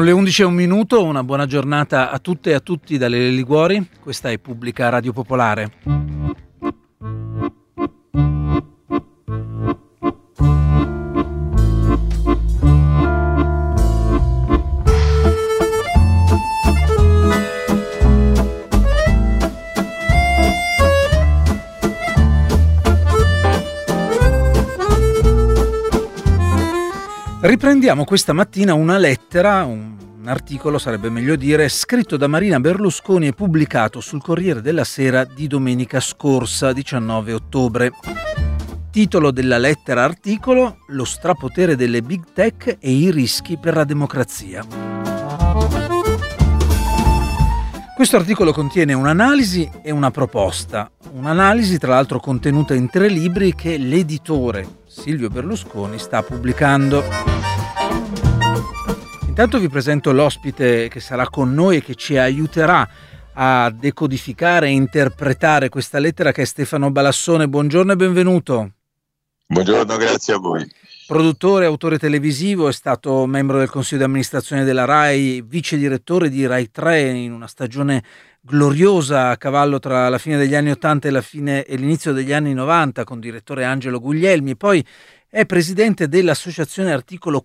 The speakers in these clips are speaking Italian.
le 11:01, una buona giornata a tutte e a tutti dalle Liguori. Questa è Pubblica Radio Popolare. Riprendiamo questa mattina una lettera, un articolo sarebbe meglio dire, scritto da Marina Berlusconi e pubblicato sul Corriere della Sera di domenica scorsa, 19 ottobre. Titolo della lettera articolo: lo strapotere delle big tech e i rischi per la democrazia. Questo articolo contiene un'analisi e una proposta. Un'analisi tra l'altro contenuta in 3 libri che l'editore Silvio Berlusconi sta pubblicando. Intanto vi presento l'ospite che sarà con noi e che ci aiuterà a decodificare e interpretare questa lettera, che è Stefano Balassone. Buongiorno e benvenuto. Buongiorno, grazie a voi. Produttore, autore televisivo, è stato membro del consiglio di amministrazione della RAI, vice direttore di Rai 3 in una stagione gloriosa a cavallo tra la fine degli anni 80 e l'inizio degli anni 90 con direttore Angelo Guglielmi. Poi è presidente dell'associazione Articolo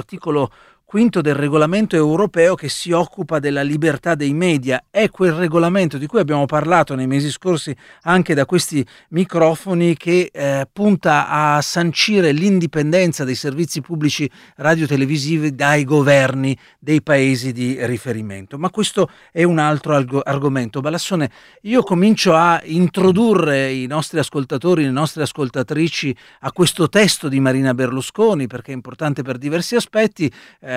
Quinto del regolamento europeo che si occupa della libertà dei media. È quel regolamento di cui abbiamo parlato nei mesi scorsi anche da questi microfoni, che punta a sancire l'indipendenza dei servizi pubblici radiotelevisivi dai governi dei paesi di riferimento. Ma questo è un altro argomento. Balassone, io comincio a introdurre i nostri ascoltatori, le nostre ascoltatrici a questo testo di Marina Berlusconi, perché è importante per diversi aspetti.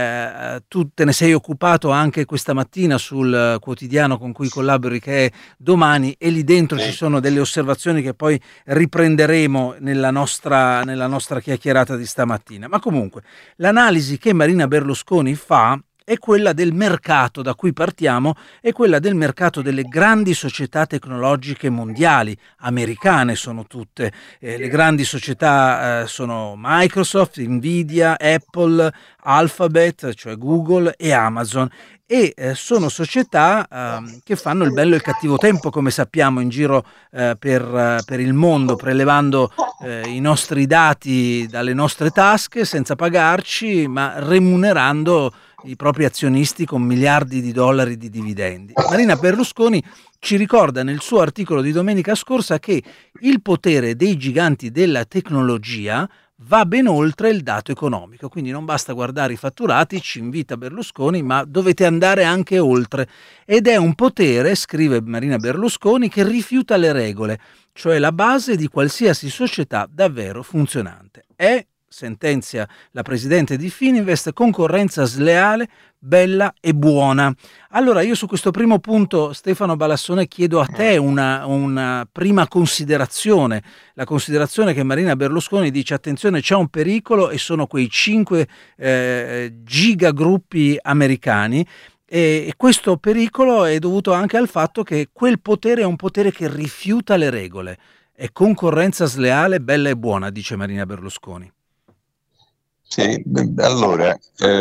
Tu te ne sei occupato anche questa mattina sul quotidiano con cui collabori, che è Domani, e lì dentro ci sono delle osservazioni che poi riprenderemo nella nostra chiacchierata di stamattina. Ma comunque l'analisi che Marina Berlusconi fa è quella del mercato, da cui partiamo, è quella del mercato delle grandi società tecnologiche mondiali, americane sono tutte, le grandi società sono Microsoft, Nvidia, Apple, Alphabet, cioè Google, e Amazon, e sono società che fanno il bello e il cattivo tempo, come sappiamo, in giro per il mondo, prelevando i nostri dati dalle nostre tasche senza pagarci, ma remunerando i propri azionisti con miliardi di dollari di dividendi. Marina Berlusconi ci ricorda nel suo articolo di domenica scorsa che il potere dei giganti della tecnologia va ben oltre il dato economico, quindi non basta guardare i fatturati, ci invita Berlusconi, ma dovete andare anche oltre. Ed è un potere, scrive Marina Berlusconi, che rifiuta le regole, cioè la base di qualsiasi società davvero funzionante. È, sentenzia la presidente di Fininvest, concorrenza sleale, bella e buona. Allora io su questo primo punto, Stefano Balassone, chiedo a te una prima considerazione, la considerazione che Marina Berlusconi dice: attenzione, c'è un pericolo, e sono quei 5 gigagruppi americani, e questo pericolo è dovuto anche al fatto che quel potere è un potere che rifiuta le regole. È concorrenza sleale, bella e buona, dice Marina Berlusconi. Sì, allora,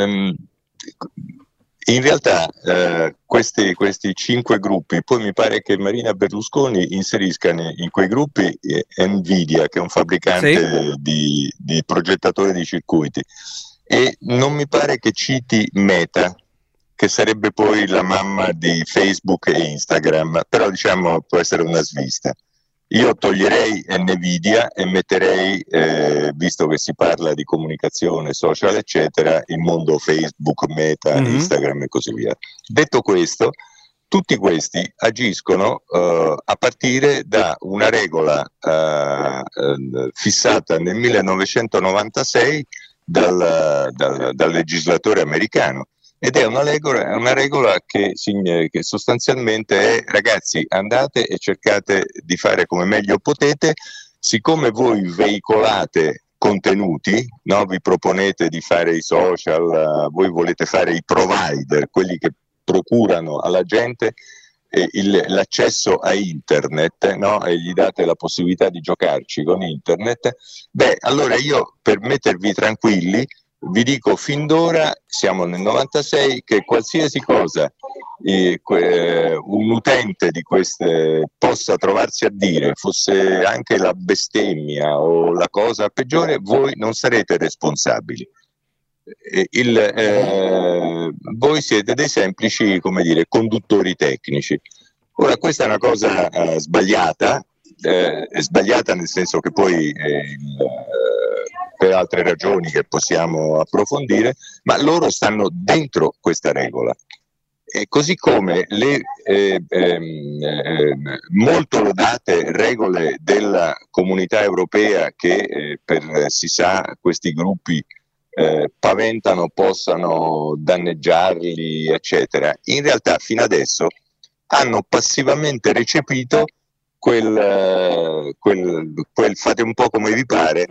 in realtà questi 5 gruppi, poi mi pare che Marina Berlusconi inserisca in quei gruppi Nvidia, che è un fabbricante di progettatori di circuiti, e non mi pare che citi Meta, che sarebbe poi la mamma di Facebook e Instagram, però diciamo può essere una svista. Io toglierei Nvidia e metterei, visto che si parla di comunicazione social eccetera, il mondo Facebook, Meta, Instagram e così via. Detto questo, tutti questi agiscono a partire da una regola fissata nel 1996 dal legislatore americano. Ed è una regola che sostanzialmente è: ragazzi, andate e cercate di fare come meglio potete, siccome voi veicolate contenuti, no? Vi proponete di fare i social, voi volete fare i provider, quelli che procurano alla gente l'accesso a internet, no? E gli date la possibilità di giocarci con internet. Beh, allora io, per mettervi tranquilli, vi dico fin d'ora, siamo nel 96, che qualsiasi cosa un utente di queste possa trovarsi a dire, fosse anche la bestemmia o la cosa peggiore, voi non sarete responsabili. Voi siete dei semplici, come dire, conduttori tecnici. Ora, questa è una cosa sbagliata, è sbagliata nel senso che poi per altre ragioni che possiamo approfondire, ma loro stanno dentro questa regola. E così come le molto lodate regole della Comunità Europea che si sa questi gruppi paventano possano danneggiarli, eccetera, in realtà fino adesso hanno passivamente recepito quel fate un po' come vi pare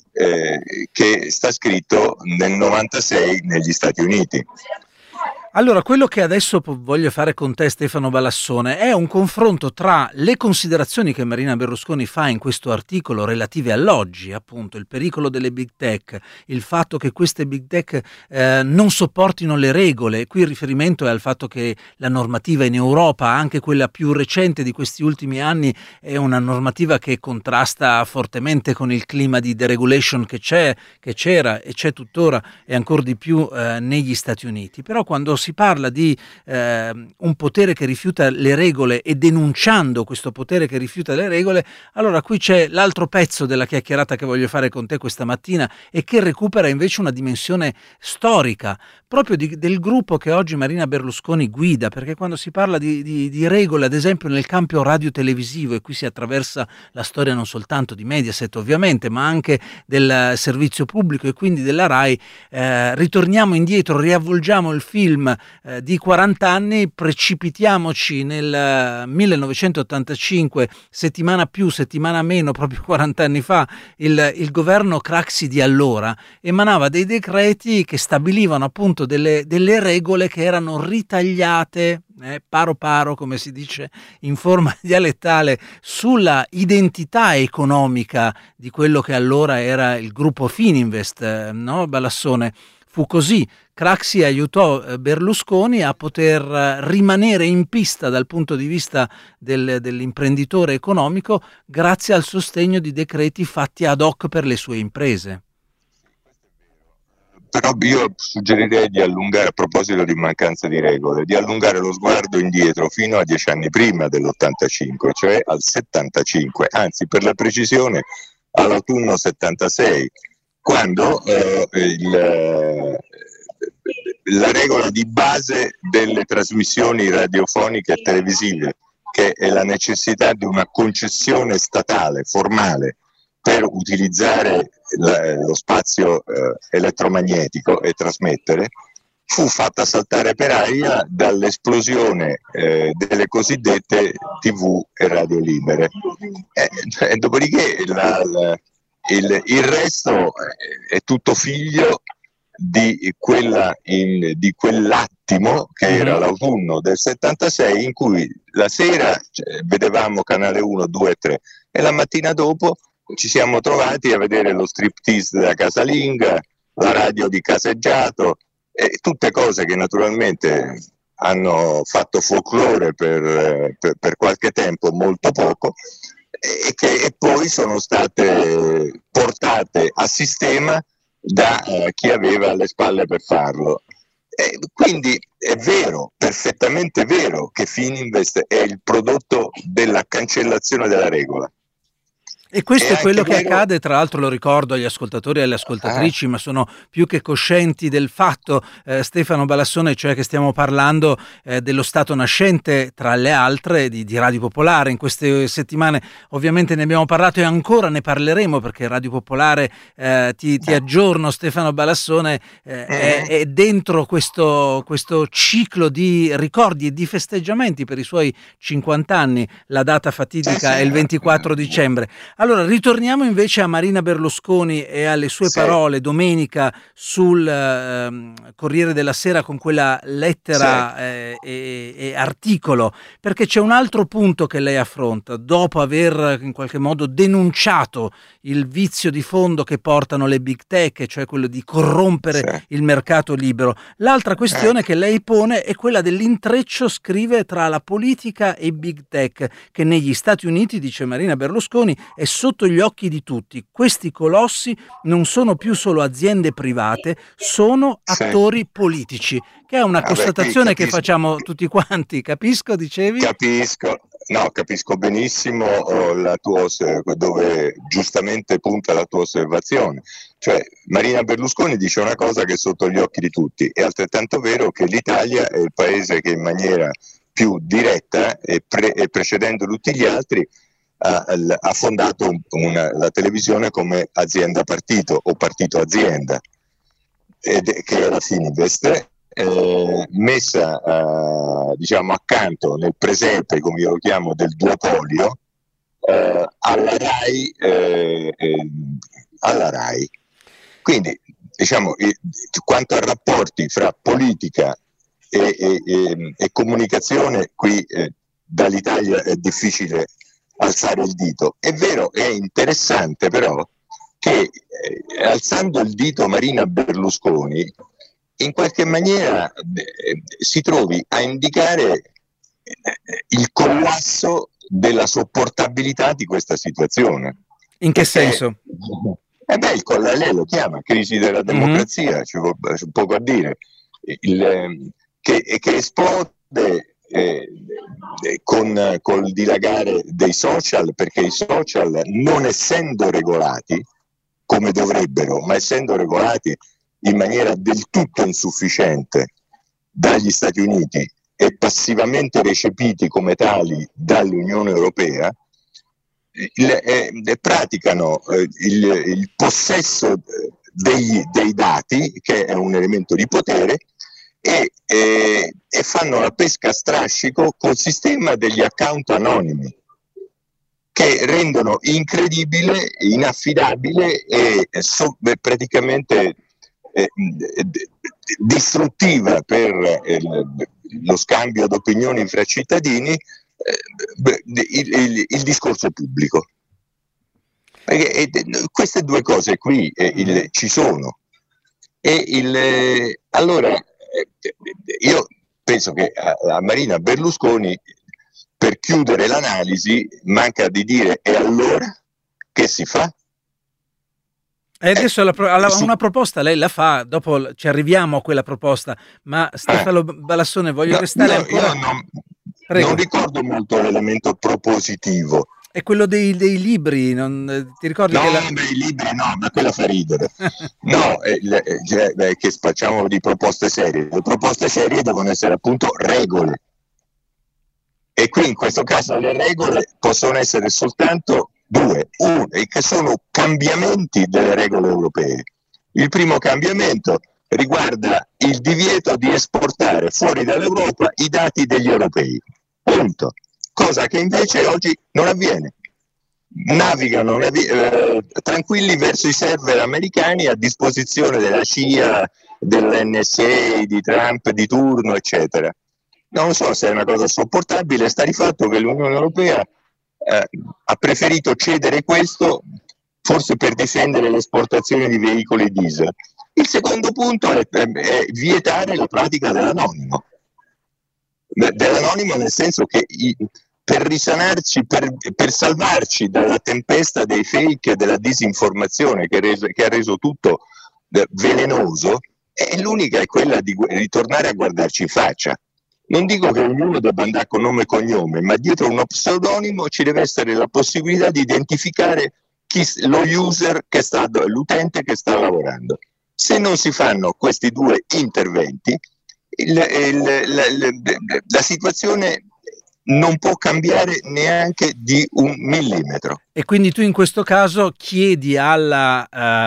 che sta scritto nel 96 negli Stati Uniti. Allora, quello che adesso voglio fare con te, Stefano Balassone, è un confronto tra le considerazioni che Marina Berlusconi fa in questo articolo relative all'oggi, appunto, il pericolo delle big tech, il fatto che queste big tech non sopportino le regole. Qui il riferimento è al fatto che la normativa in Europa, anche quella più recente di questi ultimi anni, è una normativa che contrasta fortemente con il clima di deregulation che c'era e c'è tuttora e ancora di più negli Stati Uniti. Però quando si parla di un potere che rifiuta le regole e denunciando questo potere che rifiuta le regole, allora qui c'è l'altro pezzo della chiacchierata che voglio fare con te questa mattina e che recupera invece una dimensione storica proprio del gruppo che oggi Marina Berlusconi guida, perché quando si parla di regole, ad esempio nel campo radio-televisivo, e qui si attraversa la storia non soltanto di Mediaset ovviamente, ma anche del servizio pubblico e quindi della RAI, ritorniamo indietro, riavvolgiamo il film di 40 anni, precipitiamoci nel 1985, settimana più, settimana meno, proprio 40 anni fa, il governo Craxi di allora emanava dei decreti che stabilivano appunto delle regole che erano ritagliate paro paro, come si dice in forma dialettale, sulla identità economica di quello che allora era il gruppo Fininvest, no, Balassone? Fu così. Craxi aiutò Berlusconi a poter rimanere in pista dal punto di vista dell'imprenditore economico grazie al sostegno di decreti fatti ad hoc per le sue imprese. Però io suggerirei di allungare, a proposito di mancanza di regole, di allungare lo sguardo indietro fino a 10 anni prima dell'85, cioè al 75, anzi per la precisione all'autunno 76, quando la regola di base delle trasmissioni radiofoniche e televisive, che è la necessità di una concessione statale formale per utilizzare lo spazio elettromagnetico e trasmettere, fu fatta saltare per aria dall'esplosione delle cosiddette TV e radio libere. Dopodiché il resto è tutto figlio di quell'attimo che era l'autunno del 76, in cui la sera vedevamo Canale 1, 2 e 3 e la mattina dopo ci siamo trovati a vedere lo striptease della casalinga, la radio di Caseggiato e tutte cose che naturalmente hanno fatto folklore per qualche tempo, molto poco, e che poi sono state portate a sistema da chi aveva le spalle per farlo. Quindi è vero, perfettamente vero, che Fininvest è il prodotto della cancellazione della regola. E questo è quello che accade, tra l'altro lo ricordo agli ascoltatori e alle ascoltatrici, ma sono più che coscienti del fatto, Stefano Balassone, cioè che stiamo parlando dello stato nascente, tra le altre, di Radio Popolare. In queste settimane ovviamente ne abbiamo parlato e ancora ne parleremo, perché Radio Popolare, ti aggiorno Stefano Balassone, è dentro questo ciclo di ricordi e di festeggiamenti per i suoi 50 anni. La data fatidica è il 24 dicembre. Allora, ritorniamo invece a Marina Berlusconi e alle sue parole domenica sul Corriere della Sera con quella lettera e articolo, perché c'è un altro punto che lei affronta, dopo aver in qualche modo denunciato il vizio di fondo che portano le big tech, cioè quello di corrompere il mercato libero. L'altra questione che lei pone è quella dell'intreccio, scrive, tra la politica e big tech, che negli Stati Uniti, dice Marina Berlusconi, è sotto gli occhi di tutti. Questi colossi non sono più solo aziende private, sono attori politici, che è una constatazione che facciamo tutti quanti. Capisco, dicevi? Capisco benissimo dove giustamente punta la tua osservazione. Cioè, Marina Berlusconi dice una cosa che è sotto gli occhi di tutti. È altrettanto vero che l'Italia è il paese che in maniera più diretta e precedendo tutti gli altri ha fondato la televisione come azienda partito o partito azienda, che è la Fininvest, messa diciamo accanto nel presepe, come io lo chiamo, del duopolio alla RAI. Quindi diciamo, quanto a rapporti fra politica e comunicazione, qui dall'Italia è difficile alzare il dito. È vero, è interessante però che alzando il dito Marina Berlusconi in qualche maniera si trovi a indicare il collasso della sopportabilità di questa situazione. In che senso? Lei lo chiama crisi della democrazia, c'è poco a dire, che esplode col dilagare dei social, perché i social, non essendo regolati come dovrebbero, ma essendo regolati in maniera del tutto insufficiente dagli Stati Uniti e passivamente recepiti come tali dall'Unione Europea, praticano il possesso dei dati, che è un elemento di potere, e fanno la pesca a strascico col sistema degli account anonimi, che rendono incredibile, inaffidabile e praticamente distruttiva per lo scambio d'opinioni fra cittadini il discorso pubblico. Perché queste due cose qui ci sono. Allora io penso che a Marina Berlusconi, per chiudere l'analisi, manca di dire: e allora che si fa? E adesso una proposta lei la fa, dopo ci arriviamo a quella proposta, ma Stefano Balassone, voglio restare ancora... Io non ricordo molto l'elemento propositivo. È quello dei libri, ti ricordi? I libri no, ma quella fa ridere. Che facciamo di proposte serie. Le proposte serie devono essere appunto regole. E qui in questo caso le regole possono essere soltanto due, che sono cambiamenti delle regole europee. Il primo cambiamento riguarda il divieto di esportare fuori dall'Europa i dati degli europei. Punto. Cosa che invece oggi non avviene. Navigano tranquilli verso i server americani a disposizione della CIA, dell'NSA, di Trump di turno, eccetera. Non so se è una cosa sopportabile. Sta di fatto che l'Unione Europea ha preferito cedere questo, forse per difendere l'esportazione di veicoli diesel. Il secondo punto è vietare la pratica dell'anonimo. Dell'anonimo nel senso che per risanarci, per salvarci dalla tempesta dei fake e della disinformazione che ha reso tutto velenoso, l'unica è quella di ritornare a guardarci in faccia. Non dico che ognuno debba andare con nome e cognome, ma dietro uno pseudonimo ci deve essere la possibilità di identificare l'utente che sta lavorando. Se non si fanno questi due interventi, la situazione non può cambiare neanche di un millimetro. E quindi tu in questo caso chiedi alla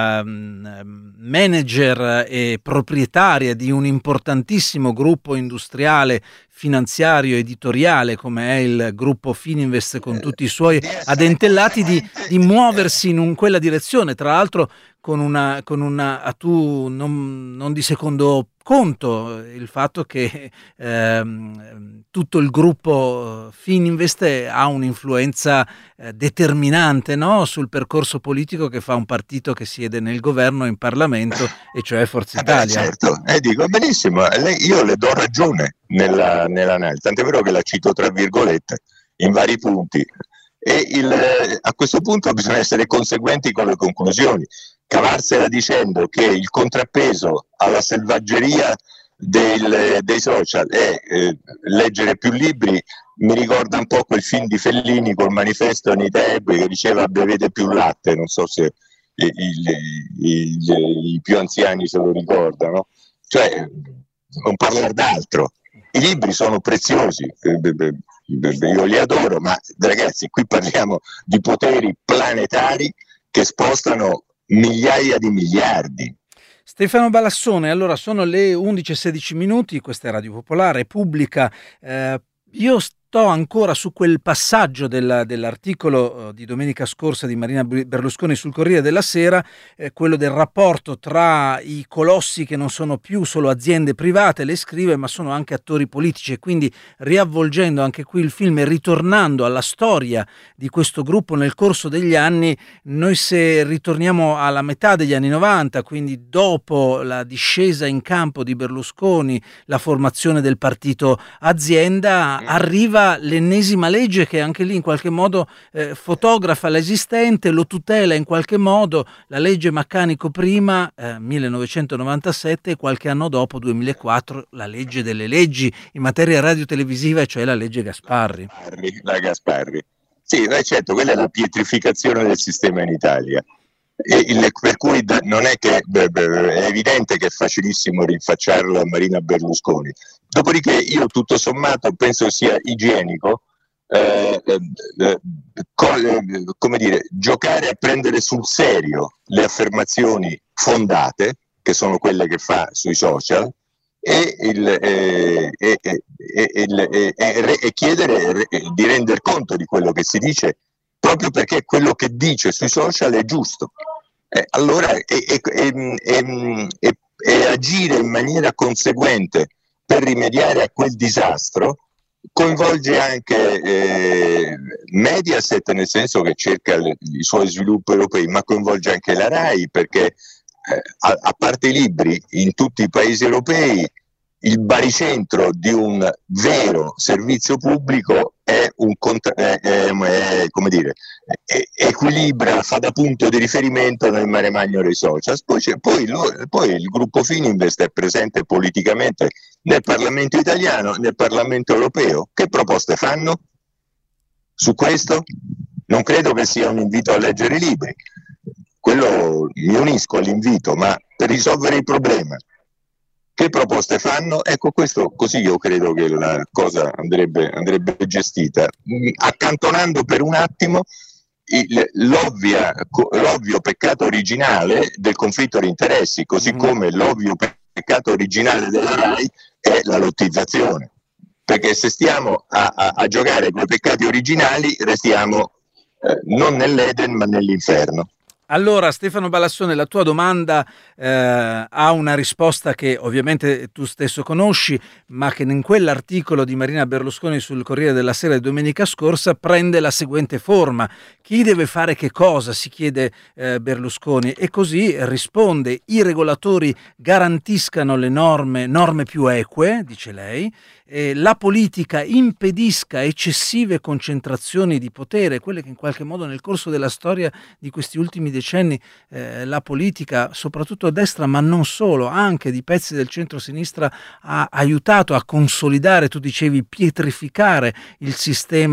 manager e proprietaria di un importantissimo gruppo industriale, finanziario, editoriale come è il gruppo Fininvest con tutti i suoi addentellati di muoversi in quella direzione, tra l'altro con una tu non di secondo conto il fatto che tutto il gruppo Fininvest ha un'influenza determinante, no? Sul percorso politico che fa un partito che siede nel governo e in Parlamento, e cioè Forza Italia. Certo, dico benissimo, io le do ragione nell'analisi, tant'è vero che la cito tra virgolette in vari punti, e a questo punto bisogna essere conseguenti con le conclusioni. Cavarsela dicendo che il contrappeso alla selvaggeria dei social è leggere più libri mi ricorda un po' quel film di Fellini col manifesto Anita Ebbe che diceva bevete più latte, non so se i più anziani se lo ricordano, cioè non parlare d'altro. I libri sono preziosi, io li adoro, ma ragazzi qui parliamo di poteri planetari che spostano migliaia di miliardi. Stefano Balassone, allora sono le 11:16 minuti, questa è Radio Popolare, Pubblica. Io sto ancora su quel passaggio dell'articolo di domenica scorsa di Marina Berlusconi sul Corriere della Sera, quello del rapporto tra i colossi che non sono più solo aziende private, le scrive, ma sono anche attori politici, e quindi riavvolgendo anche qui il film e ritornando alla storia di questo gruppo nel corso degli anni, noi se ritorniamo alla metà degli anni 90, quindi dopo la discesa in campo di Berlusconi, la formazione del partito azienda, arriva l'ennesima legge che anche lì in qualche modo fotografa l'esistente, lo tutela in qualche modo, la legge Maccanico prima, 1997, e qualche anno dopo, 2004, la legge delle leggi in materia radiotelevisiva, cioè la legge Gasparri. La Gasparri. Sì, certo, quella è la pietrificazione del sistema in Italia. Per cui non è che è evidente che è facilissimo rinfacciarlo a Marina Berlusconi. Dopodiché io tutto sommato penso sia igienico come dire, giocare a prendere sul serio le affermazioni fondate, che sono quelle che fa sui social, e chiedere di render conto di quello che si dice, proprio perché quello che dice sui social è giusto. Allora agire in maniera conseguente per rimediare a quel disastro coinvolge anche Mediaset, nel senso che cerca i suoi sviluppi europei, ma coinvolge anche la RAI, perché a parte i libri, in tutti i paesi europei il baricentro di un vero servizio pubblico equilibra, fa da punto di riferimento nel mare magno dei social. Poi il gruppo Fininvest è presente politicamente nel Parlamento italiano, nel Parlamento europeo. Che proposte fanno su questo? Non credo che sia un invito a leggere i libri, quello mi unisco all'invito, ma per risolvere il problema. Che proposte fanno? Ecco, questo così io credo che la cosa andrebbe gestita, accantonando per un attimo l'ovvio peccato originale del conflitto di interessi, così come l'ovvio peccato originale della RAI è la lottizzazione, perché se stiamo a giocare con i peccati originali restiamo non nell'Eden ma nell'inferno. Allora, Stefano Balassone, la tua domanda ha una risposta che ovviamente tu stesso conosci, ma che in quell'articolo di Marina Berlusconi sul Corriere della Sera di domenica scorsa prende la seguente forma. Chi deve fare che cosa? Si chiede Berlusconi, e così risponde: i regolatori garantiscano le norme più eque, dice lei, la politica impedisca eccessive concentrazioni di potere, quelle che in qualche modo nel corso della storia di questi ultimi decenni la politica, soprattutto a destra, ma non solo, anche di pezzi del centro-sinistra, ha aiutato a consolidare, tu dicevi pietrificare il sistema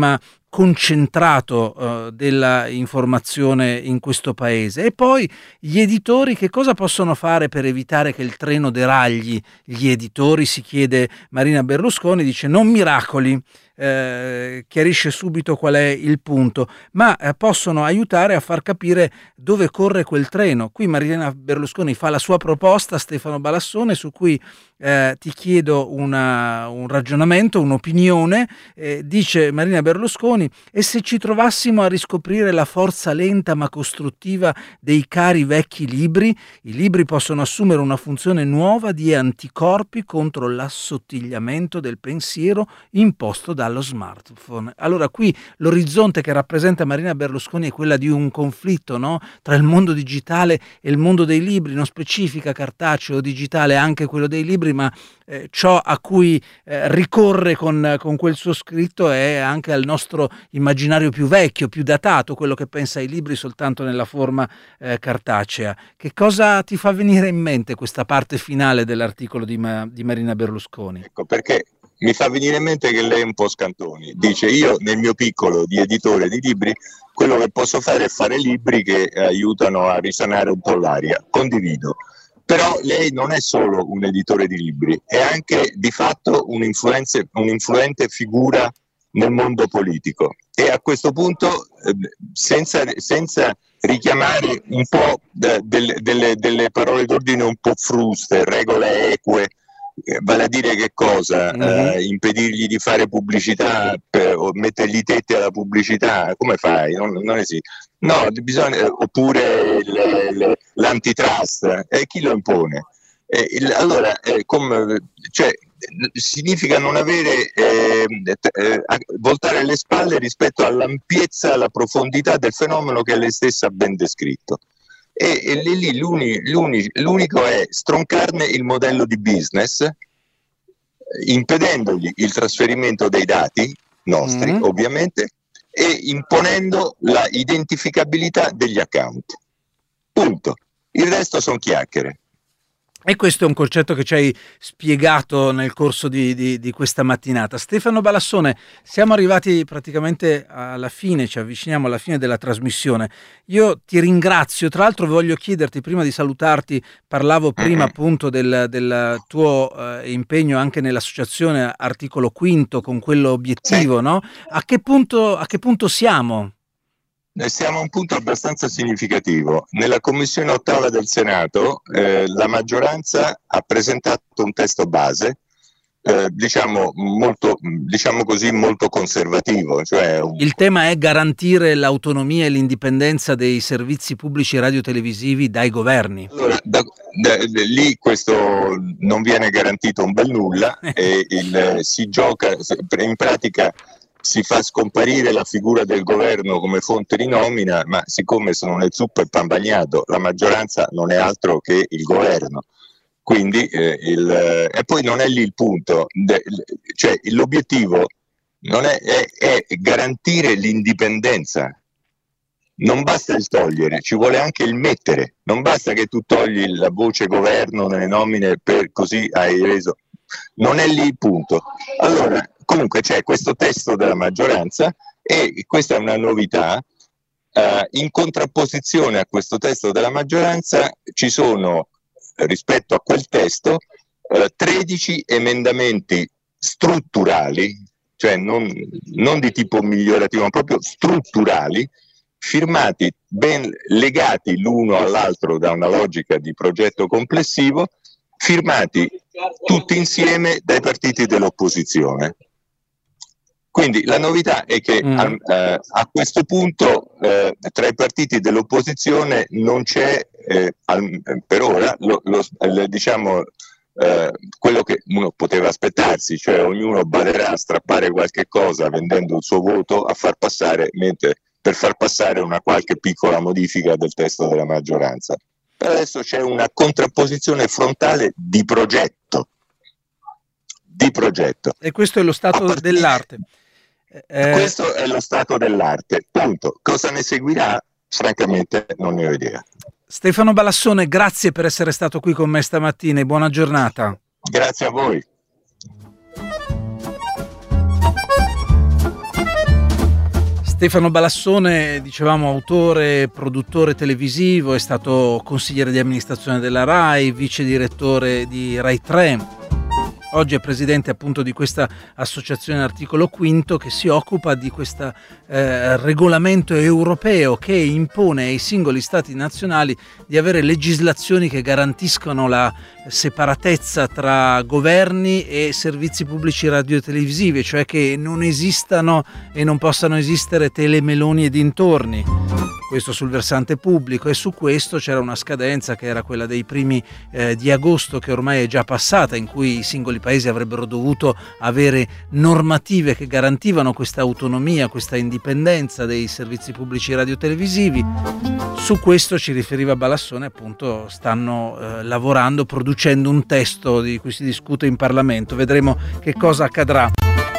concentrato della informazione in questo paese. E poi gli editori che cosa possono fare per evitare che il treno deragli? Gli editori, si chiede Marina Berlusconi, dice non miracoli, chiarisce subito qual è il punto, ma possono aiutare a far capire dove corre quel treno. Qui Marina Berlusconi fa la sua proposta, Stefano Balassone, su cui ti chiedo un ragionamento, un'opinione. Dice Marina Berlusconi: e se ci trovassimo a riscoprire la forza lenta ma costruttiva dei cari vecchi libri? I libri possono assumere una funzione nuova di anticorpi contro l'assottigliamento del pensiero imposto dallo smartphone. Allora qui l'orizzonte che rappresenta Marina Berlusconi è quella di un conflitto, no? Tra il mondo digitale e il mondo dei libri, non specifica cartaceo o digitale, anche quello dei libri, ma ciò a cui ricorre con quel suo scritto è anche al nostro immaginario più vecchio, più datato, quello che pensa ai libri soltanto nella forma cartacea. Che cosa ti fa venire in mente questa parte finale dell'articolo di Marina Berlusconi? Ecco perché mi fa venire in mente che lei è un po' Scantoni. Dice: io nel mio piccolo di editore di libri quello che posso fare è fare libri che aiutano a risanare un po' l'aria. Condivido. Però lei non è solo un editore di libri, è anche di fatto un'influente figura nel mondo politico. E a questo punto, senza richiamare un po' delle parole d'ordine un po' fruste, regole eque, vale a dire che cosa? Impedirgli di fare pubblicità o mettergli i tetti alla pubblicità? Come fai? Non esiste. No, bisogna, oppure l'antitrust, chi lo impone? Allora, significa non avere, voltare le spalle rispetto all'ampiezza, alla profondità del fenomeno che lei stessa ha ben descritto. E lì l'unico è stroncarne il modello di business, impedendogli il trasferimento dei dati nostri, ovviamente, e imponendo la identificabilità degli account. Punto. Il resto sono chiacchiere. E questo è un concetto che ci hai spiegato nel corso di questa mattinata. Stefano Balassone, siamo arrivati praticamente alla fine, ci avviciniamo alla fine della trasmissione. Io ti ringrazio, tra l'altro voglio chiederti, prima di salutarti, parlavo prima appunto del tuo impegno anche nell'associazione Articolo Quinto, con quello obiettivo, no? A che punto siamo? Siamo a un punto abbastanza significativo. Nella Commissione ottava del Senato la maggioranza ha presentato un testo base, diciamo così, molto conservativo. Cioè Il tema è garantire l'autonomia e l'indipendenza dei servizi pubblici radiotelevisivi dai governi. Allora, lì questo non viene garantito un bel nulla e si gioca, in pratica si fa scomparire la figura del governo come fonte di nomina, ma siccome sono nel zuppo e pan bagnato, la maggioranza non è altro che il governo. Quindi, e poi non è lì il punto, cioè l'obiettivo non è garantire l'indipendenza. Non basta il togliere, ci vuole anche il mettere. Non basta che tu togli la voce governo nelle nomine per così hai reso. Non è lì il punto. Allora, comunque c'è questo testo della maggioranza e questa è una novità. In contrapposizione a questo testo della maggioranza ci sono, rispetto a quel testo, 13 emendamenti strutturali, cioè non di tipo migliorativo, ma proprio strutturali, firmati, ben legati l'uno all'altro da una logica di progetto complessivo, firmati tutti insieme dai partiti dell'opposizione. Quindi la novità è che a questo punto tra i partiti dell'opposizione non c'è per ora quello che uno poteva aspettarsi, cioè ognuno baderà a strappare qualche cosa vendendo il suo voto per far passare una qualche piccola modifica del testo della maggioranza. Per adesso c'è una contrapposizione frontale di progetto. E questo è lo stato dell'arte. Questo è lo stato dell'arte, punto. Cosa ne seguirà? Francamente non ne ho idea. Stefano Balassone, grazie per essere stato qui con me stamattina e buona giornata. Grazie a voi. Stefano Balassone, dicevamo, autore, produttore televisivo, è stato consigliere di amministrazione della RAI, vice direttore di Rai 3. Oggi è presidente appunto di questa associazione Articolo Quinto che si occupa di questo regolamento europeo che impone ai singoli stati nazionali di avere legislazioni che garantiscono la separatezza tra governi e servizi pubblici radio e televisivi, cioè che non esistano e non possano esistere telemeloni e dintorni. Questo sul versante pubblico, e su questo c'era una scadenza che era quella dei primi di agosto, che ormai è già passata, in cui i singoli paesi avrebbero dovuto avere normative che garantivano questa autonomia, questa indipendenza dei servizi pubblici radiotelevisivi. Su questo, ci riferiva Balassone, appunto stanno lavorando, producendo un testo di cui si discute in Parlamento. Vedremo che cosa accadrà.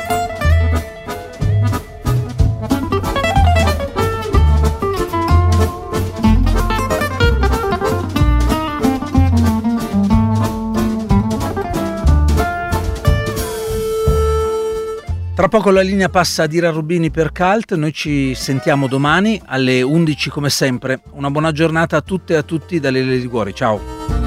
Tra poco la linea passa a Dira Rubini per Cult. Noi ci sentiamo domani alle 11 come sempre. Una buona giornata a tutte e a tutti da Lele Liguori. Ciao.